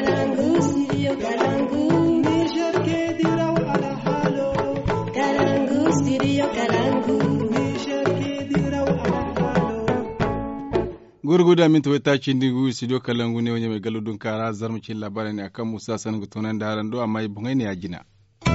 Kalangu, studio Kalangu. Niger ke diraw ala halo. Kalangu, studio Kalangu. Niger ke diraw ala halo. Gurguda min tawata cindigu studio Kalangu ne wanya mai galudun kara zarmucin labarin ne akan Musa Sanugu tonan da haran do amma bungai ne ya gina.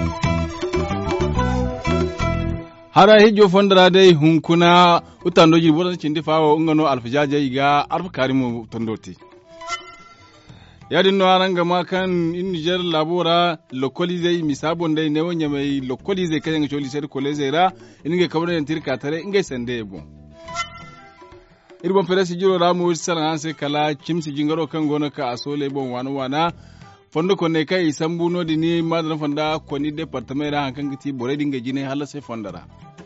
Hara hijo fondara dai hunkuna utandoji bodan cindi fawo ngano alfajaje iga arfa karimu tondoti. Yadin no aranga makan in Niger labora localize misabon dai ne wanya mai localize kayan choli ser koleze ra inge kabra tirka tare inge sande bon. Irbon feresi jiro ramu salan hanse kala chimsi jingaro kan gona ka asole bon wana fondo konne kai sambuno dini madan fonda koni departement ra hankan giti bore dinga jine hala sai fondara.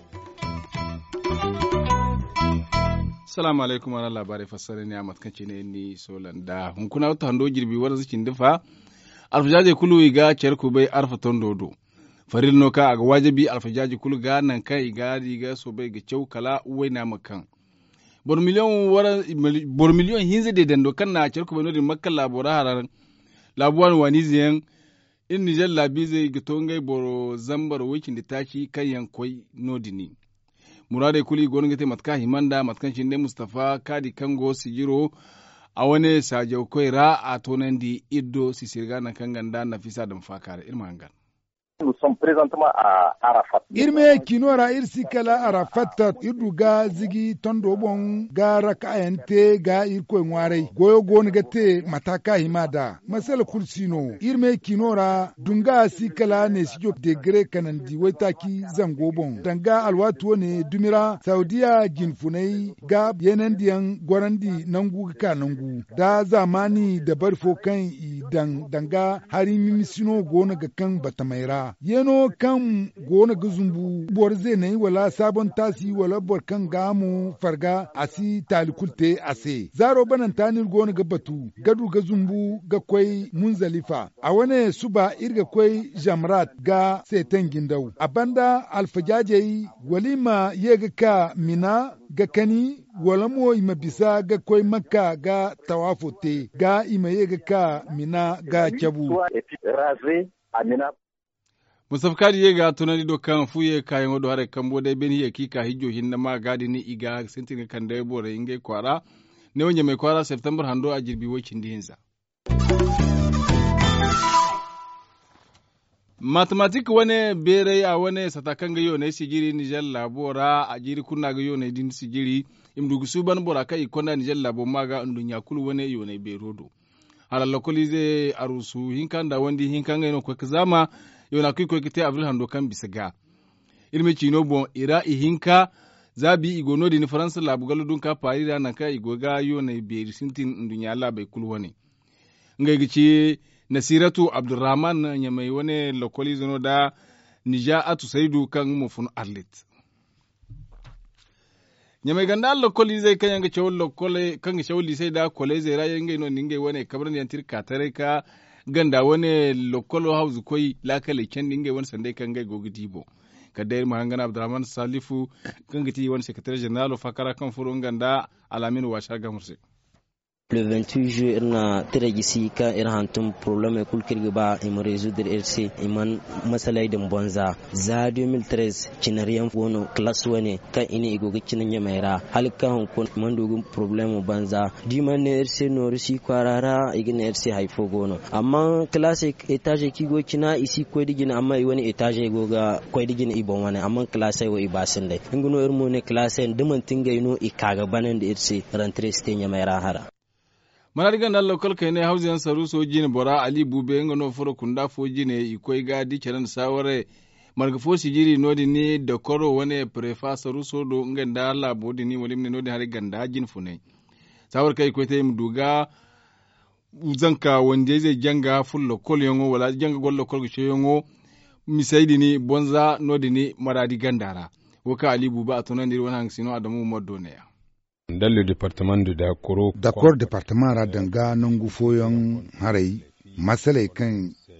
Assalamu alaikum wa labarai fassara ne a matkanci ne ni solanda hunkuna wata hando girbi wadda zikin dufa alfajaje kulu ga cerku bai arfa tondodo faril noka aga wajibi alfajaje kulu ga nan kai ga riga so bai ga cew kala uwai na makan bor miliyon hinze de dando kan na cerku bai nodin makkan labora haran labuwan wani ziyan in Niger labize ga tongai boro zambar wikin da taci kan yankoi nodini murade kuli gonngete matka himanda matkan shinde Mustafa kadi kango sigiro a wani sajau koira a tonandi iddo sisirga na kanganda nafisa da mfakare irmangan. Nous sommes présentement à Arafat. Irme kinora irsi kala Arafat irduga zigi tondo bon gara kaente ga irko ngware goyo gon gate mataka himada masal kursino irme kinora dunga sikala ne sijo degre kanandi wetaki zango bon danga alwatu ne dumira Saudiya ginfunai ga yenandiyan gorandi nangu ka nangu da zamani da barfo kan idan danga hari mimisino gona ga kan batamaira yeno kan gona guzumbu bor zai nayi wala sabon tasi wala bor kan gamu farga asi talikulte ase zaro banan tanir gona ga batu gadu gazumbu ga kwai munzalifa a wane suba irga kwai jamrat ga setan gindau abanda alfajaje walima yega ka mina ga kani wala mo ima bisa ga kwai makka ga tawafote ga ima yega ka mina ga kyabu Mustafa kadi yega tunani do kan fuye kayan wado hare kambo dai beni ya kika hijjo hinna ma gadi ni iga sentin kan dai bore inge kwara ne wonye mai kwara September hando a jirbi wokin dinsa. Matematik wane bere a wane satakan ga yone sigiri Niger labora a jiri kunna ga yone din sigiri imdugu suban bora kai konda Niger labo maga ndunya kulu wane yone berodo. Hala lokalize arusu hinkanda wandi hinkanga ino kwa kizama yona kuy kite avril hando kan bisaga ilmi chino bon ira ihinka zabi igono di ni France labu galudun ka parira nan ka igoga yona be sintin dunya la bai kulwani ngai gici Nasiratu Abdurrahman nyamai wane lokoli zono da Nija'atu Saidu kan mufun Arlit nyamai ganda lokoli zai kan yanga chawol lokole kan chawli sai da kole zai rayen ngai no ningai wane kabran yantir katare ka ganda wane lokolo house koi lakale kendi ngai wane sande kan ngai gogidibo kadai mahangana Abdurrahman Salifu kan giti wane secretary general fakara kan furun ganda alamin washa gamurse Le 28 juillet irna tiragisi ka irhantum problème kulkirgi ba im résoudre RC iman masalai din bonza za 2013 cinariyan wono class wane kan ini igoga cinan yamaira halka hon mandugun problème banza diman ne RC no risi kwarara igin RC haifo gono amma class etage kigo kina isi ko digina amma i wani etage goga ko digina ibon wane amma class wo ibasin dai nguno irmo ne class diman tingaino ikaga banan da RC rentrée ste yamaira hara Manarigan dan lokal kai ne hausiyan saru soji ne bora Ali Bube ngano furo kunda foji ne ikoi gadi kenan saware marga fosi jiri nodi ni da koro wane prefa saru sodo nganda Allah bodi ni walimne nodi hari ganda jin fune sawar kai ko tay mduga uzanka wande zai janga full lokol yongo wala janga gol lokol gicho yongo misaidi ni bonza nodi ni maradi gandara woka Ali Bube atonandi wana hangsino Adamu Modone dans le département de Dakoro. D'accord département ra danga nangu foyon harai masalai kan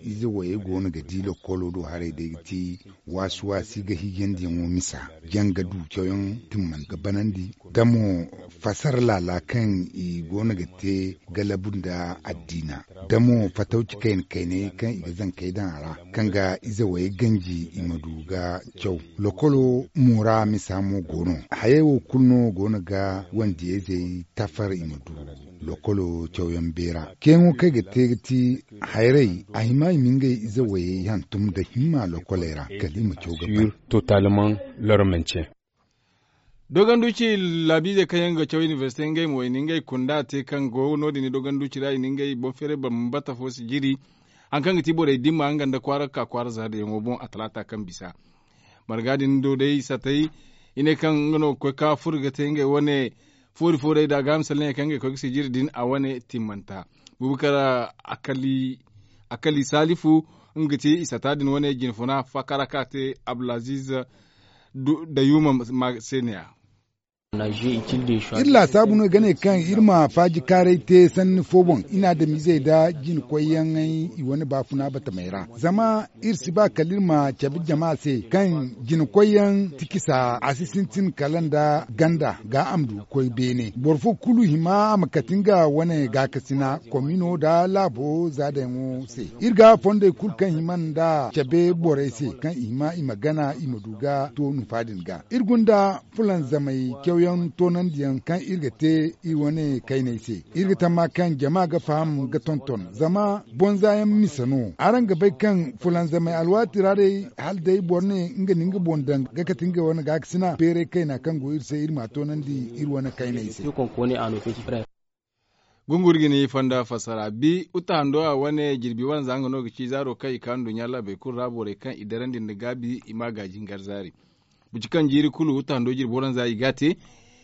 ize waye gona ga dilo kolo do hare da ti wasu wasi ga higen di mo misa janga du kyoyon timman ga banandi damo fasar lalakan i gona ga te galabun da addina damo fatauci kai ne kan iga zan kai dan ara kan ga ize waye ganji imadu ga kyau lokolo mura misamo gono hayewo kunno gona ga wanda ya zai tafar imadu lokolo kyauyan bera kenwo kai ga tegati hairai a hima minga ize waye yantum da himma lokolera kalima kyau gaba totalement leur maintien. Dogon duci labi da kayan ga cewa university ngai mo ningai kunda te kan go no dini dogon duci rai ningai bo fere ban bata fo jiri an kan tibo da dimma an ganda kwara ka kwara za da yango bon atlanta kan bisa margadin do dai satai ine kan ngono ko ka furga te ngai wane furi da gamsal ne kan ngai ko jiri din a wane timmanta bubukara akali salifu ngati isatadin wane ginfuna fakara ka te ablaziz da yuma senior irla sabuno gane kan irma faji kare te san fobon ina da mizai da jin koyan i wani bafuna bata maira zama irsi ba kalirma cabi jama'a se kan jin koyan tikisa asisintin kalanda ganda ga amdu koi bene borfo kulu hima makatinga wani ga kasina komino da labo zada mu se irga fonde kul kan himan da cabe bore se kan ima imagana imaduga to nufadin ga irgunda fulan zamai kyauyan tonan diyan kan irgate i wani kai ne se irgata ma kan jama'a ga faham ga tonton zama bonzayan misano aran ga bai kan fulan zamai alwati rare hal dai borne inga ninga bondan ga katinga wani ga sina pere kai na kan go irse irma tonan di ir wani kai ne se gungurgini fanda fasara bi utando a wane jirbi wan zanga no gici zaro kai kan dunya la be kun rabore kan idaran din gabi imagajin garzari bucikan jiri kulu utando jirbi wan zai gate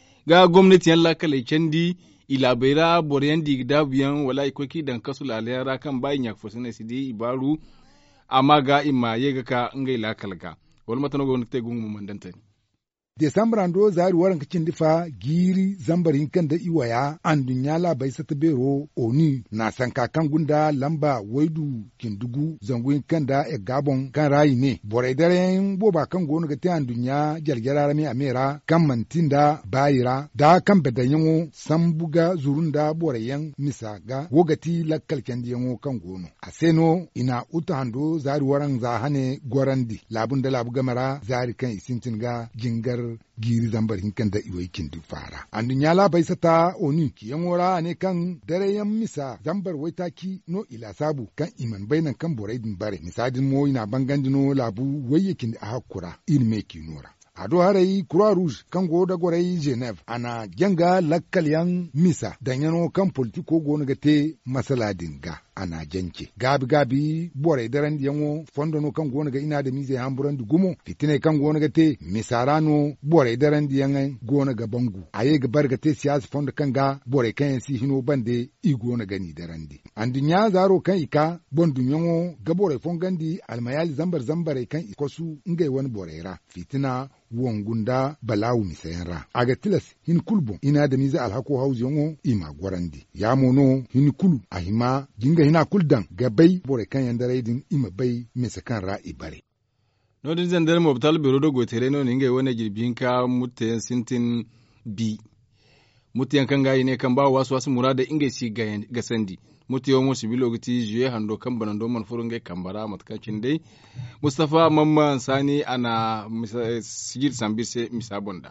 ga gwamnati yan lakale kendi ila beira boryan di dabiyan wala ikoki dan kasu lalera kan bayin yak fosene sidi ibaru amma ga imma yega ka ngai lakalga wal matano gwamnati gungu mandanta Desambar ando zari waran kacin difa giri zambarin kan da iwaya an dunya labai sata bero oni na sanka kan gunda lamba waidu kindugu zanguin kan da e gabon kan rayi ne borai daren boba kan gonu gate an dunya jalgara rami amera kan mantinda bayira da kan bedanyango sambuga zurunda borayan misaga wogati lakkal kendiyango kan gonu aseno ina utando zari waran zahane gorandi labun da labu gamara zari kan isintin ga jingar giri zambar hinkan da iwaikin duk fara. An dunya labai sata oni kiyan wora ne kan dare yan misa zambar waitaki no ila sabu kan iman bainan kan boraidin bare misadin mo ina bangandino labu wayyakin da hakura ilme kinora. Ado harayi Croix Rouge kan go da gorai Geneve ana janga lakkalyan misa danyano kan politiko go te masaladin ga ana janke gabi bore daren yanwo fondono kan go ga ina da mize hamburan du gumo fitine kan go te misarano bore daren yan go ga bangu aye ga barga te siyasa fondo kan ga bore kan si hino bande i go ga ni darandi andunya zaro kan ika bondu yanwo ga bore fongandi almayali zambare kan ikosu ngai wani borera fitina wongunda balawu misayanra aga tilas hin kulbo ina da miza alhako hauzi yongo ima gwarandi ya mono hin kulu ahima jinga hina kuldan gabai bore kan yandare din ima bai misa kan ra ibare no din zandar mo tal biro do gotere no ninga wona girbin ka mutayen sintin bi mutayen kan gayi ne kan ba wasu murada inga si ga sandi mutiyo mo sibilo gati juye hando kan banando man furunge kambara matkacin dai Mustafa Mamman Sani ana sigil sambise misabonda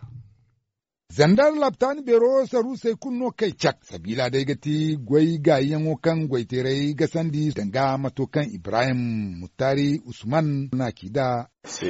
Zandar laptani bero saru sai kunno kai cak sabila dai gati gwai gayen kan gwaitere gasandi danga matokan Ibrahim Mutari Usman na kida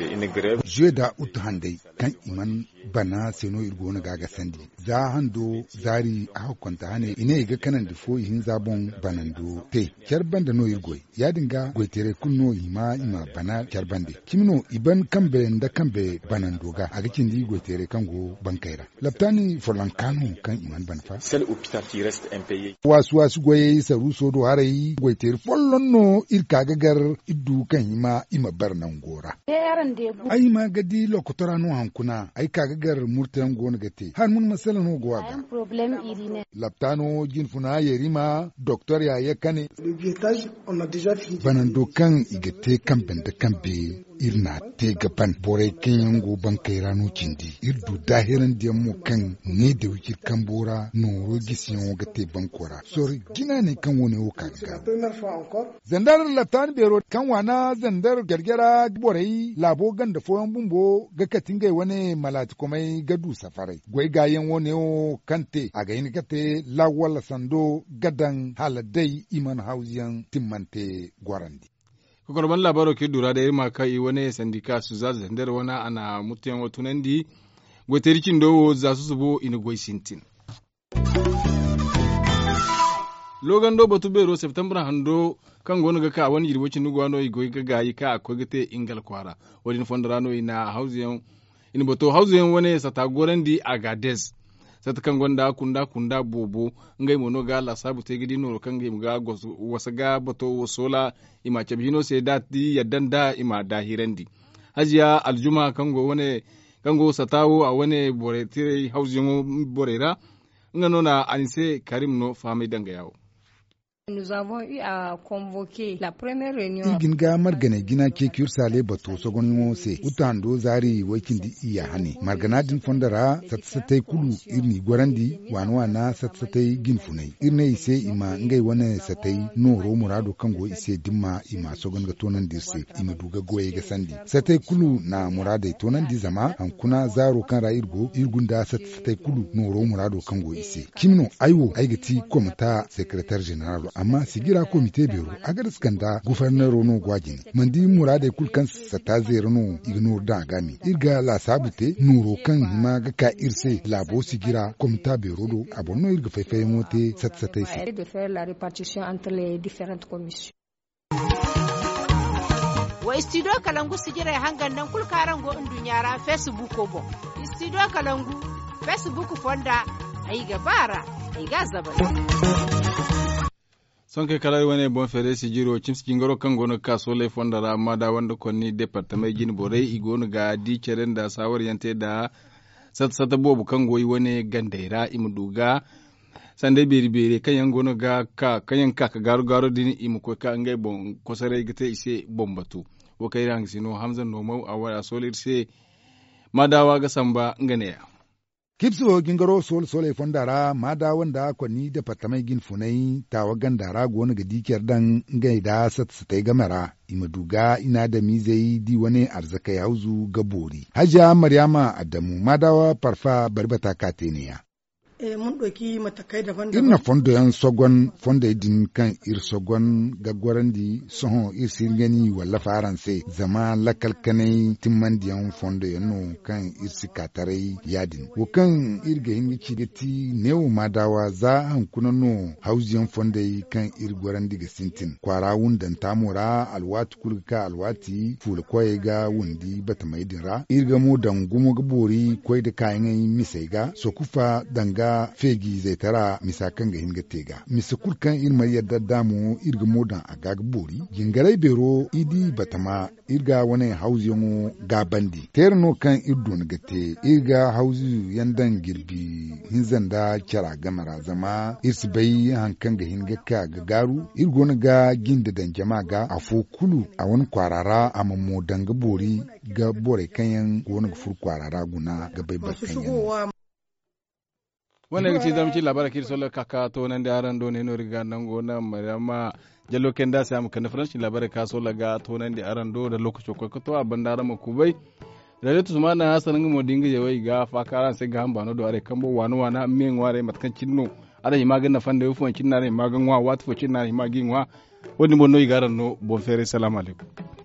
je da uthandai kan iman bana seno irgona gaga sandi za hando zari a hukunta hane ine ga kanan da fo yin zabon banando te kyarban da no irgoi ya dinga goitere kunno ima bana kyarban de kimno iban kambe da kambe banando ga a gikin di goitere kango bankaira laptani forlankano kan iman banfa wasu goye saru sodo harai goitere follonno irka gagar iddu kan ima barnan gora yaran da bu ai ma gadi lokutora no hankuna ai kaga gar murtan gona gate har mun masala no go ayan problem iri ne laptano jinfuna yerima docteur ya yakane banan dokan igate kamben da kambe irna te gaban bore kenyan go bankai rano kindi irdu dahiran da mu kan ne da wikir kambora no gisiyon gate bankora sorry gina ne kan woni o kaga zandar laptan bero kan wana zandar gargara borei labo ganda foyan bumbo ga katingai wani malati komai gadu safarai gwai gayen wani o kante a ga yin kate lawala sando gadan haladai iman hausiyan timmante gwarandi kokorban labaro ke dura da irma kai wani sandika su za zandar wana ana mutiyan watunandi gweterikin dowo za su zubo ina gwai sintin logan do batu bero september hando kan gonu ga ka wani jirwacin nugwano igoi ga gayi ka akwai gate ingal kwara wadin fondarano ina hausiyan ina bato hausiyan wani satagorandi agades sata kan gonda kunda bobo ngai mono ga la sabu te gidi no kan ngai ga wasaga bato wasola ima chabino se dati yaddan da ima dahirandi hajiya aljuma kango wane kango satawo a wane bore tire hausiyan borera ngano na anise karim no fami danga yawo. Nous avons eu à convoquer la première réunion. Igin ga margane gina ke kursale bato sogon mose utando zari wakin di iya hane margana din fondara satsatai kulu irni gwarandi wanwana satsatai ginfunai irne ise ima ngai wane satai noro murado kango ise dimma ima sogon ga tonan dirse ima duga goye ga sandi satai kulu na murade tonan di zama hankuna zaro kan ra irgunda satsatai kulu noro murado kango ise kimno aiwo aigati komita secrétaire général amma sigira komite biro agar skanda gouverneur no gwajini mandi murade kulkan sata zerno ignor da gami irga la sabute nuro kan hima ga ka irse labo sigira komita biro do abonno irga fefe mote satsatai se de faire la répartition entre les différentes commissions. Wa studio kalangu sigira hangan nan kulkaran go indunyara Facebook ko bo studio kalangu Facebook fonda ai gabara ai gazaba son ke kala wani bon fere si jiro chimski ngoro kan gono kaso le fondara mada wanda konni departement gin bore igono ga di ceren da sawar yante da sata bobu kan goyi wani gandaira imuduga sande beri kan yan gono ga kan ka garu din imu ko ka ngai bon kosare gite ise bombatu wo kai rang sino hamza no mau awara solir se madawa ga samba ngane ya kipso gingaro sole fondara mada wanda kwani da patamai gin funai tawa gandara gona ga dikiyar dan gaida satsatai gamara imaduga ina da mizai di wani arzaka ya huzu gabori hajiya maryama adamu madawa parfa barbata kateniya mun ɗauki matakai daban-daban. Irna fondo yan sogon fondo din kan ir sogon gagwarandi soho ir sirgani wala faranse zama lakal kanai timmandiyan fondo yanno kan ir sikatarai yadin. Wakan irga hingi cigati newo madawa za hankuna no hausiyan fondo kan ir gwarandi ga sintin. Kwara wundan tamura alwati kulka alwati fula kwaye ga wundi bata maidinra. Irga mu dangumo gabori kwai da kayan misai ga sokufa danga fegi zai tara misakan ga hinga tega misakulkan irma yadda damu irga modan a gaga bori jingarai bero idi batama irga wani hausiyan gabandi terno kan irdo gate irga hausi yandan girbi hinzanda kyara gamara zama irsi bai hankan ga hinga ka ga garu irgo na ga ginda dan jama ga afo kulu a wani kwarara a mamodan ga bori ga bore kanyan wani fur kwarara guna ga bai bakanyan wannan gaci zamu ci labarin kirsolar kaka to nan da aran do ne no riga nan gona marama jallo ken da sai mu kan faranci labarin kaso laga to nan da aran do da lokacin ko to a bandara mu kubai da letu sumana hasan ngo dinga je wai ga fa karan sai ga hamba no do are kambo wano wana men ware matkan cinno ada magan na fanda yufu cinna ne magan wa wat fo cinna ne magin wa woni bonno igaran no bon fere assalamu alaikum